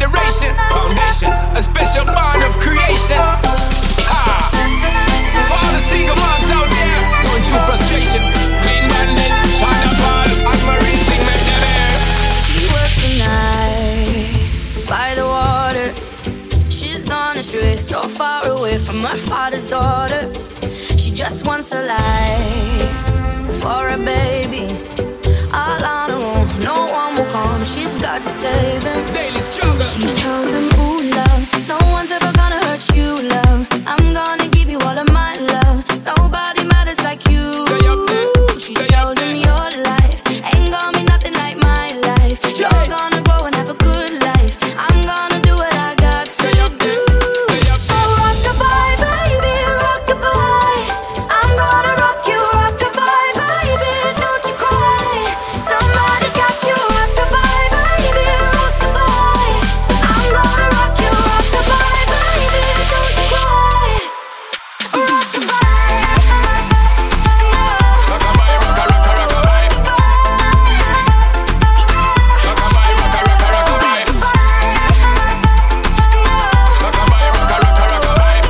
adoration, foundation, a special bond of creation. For all the single moms out there going through frustration, Clean Bandit, China Paul, and Marine thing made them air. She works the night by the water. She's gone astray, so far away from her father's daughter. She just wants a life for a baby. All on her own, no one will come. She's got to save him. Daily struggle. She tells him, ooh, love, no one's ever gonna hurt you, love. I'm gonna give you all of my love. Nobody matters like you. Stay up there. She tells him your life ain't gonna be nothing like my life. You're gonna grow and have a good life. I'm gonna do what I got to do. So rock-a-bye, baby, rock-a-bye. I'm gonna rock you, rock-a-bye, baby, don't you cry. Somebody's got you, rock-a-bye, baby, rock-a-bye. I'm gonna rock you, rock-a-bye, baby, don't you cry. Rock-a-bye, Rock-a-bye, rock-a-rock-a-rock-a-bye. Rock-a-bye, rock-a-rock-a-rock-a-bye. Rock-a-bye, rock-a-rock-a-rock-a-bye.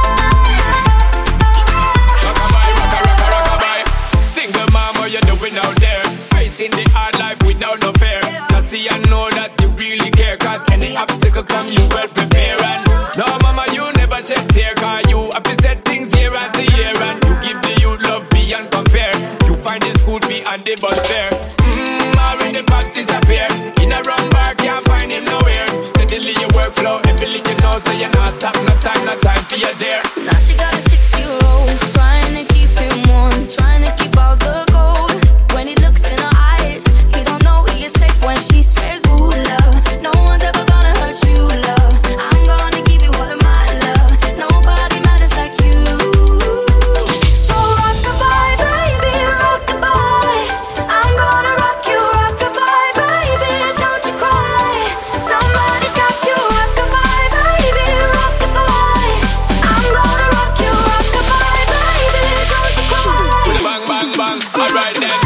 Rock-a-bye, rock-a-rock-a-rock-a-bye. Single mom, what you doing out there? Facing the hard life without no fear. Just see and know that you really care. Cause any obstacle come, you well prepare. And no, mama, you never shed tear. Cause you have to set things year after year. And you give the youth love beyond compare. You find the school fee and the bus fare. When the pops disappear, in a wrong bar, can't find him nowhere. Steadily your workflow, everything you know, so you're not stop, no time for your dear. now she got a 6-year-old, trying to keep him warm, trying to keep all the gold. When he looks in her eyes, he don't know he is safe when she says, ooh, love, no one's ever gonna hurt you, love. I'm gonna give you all of my love. Nobody matters like you. So rock-a-bye, baby, rock-a-bye. I'm gonna rock you, rock-a-bye, baby, don't you cry. Somebody's got you, rock-a-bye, baby, rock-a-bye. I'm gonna rock you, rock-a-bye, baby, don't you cry. With a bang, bang, bang, alright then.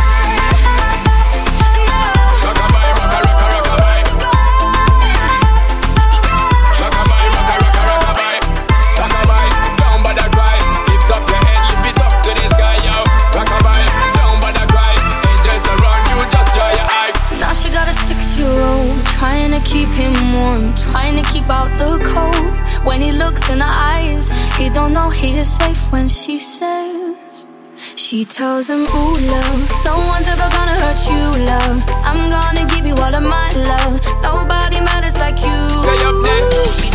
Rock-a-bye, rock-a-rock-a-rock-a-bye. Rock-a-bye, rock-a-rock-a-rock-a-bye. Rock-a-bye, down by the cry. Lift up your head, lift it up to the sky, yo. Rock-a-bye, down by the cry. Angels around you, just dry your eye. Now she got a 6-year-old, trying to keep him warm, trying to keep out the cold. When he looks in her eyes, he don't know he is safe when she says. She tells him, ooh, love, no one's ever gonna hurt you, love. I'm gonna give you all of my love. Nobody matters like you. Stay up there. She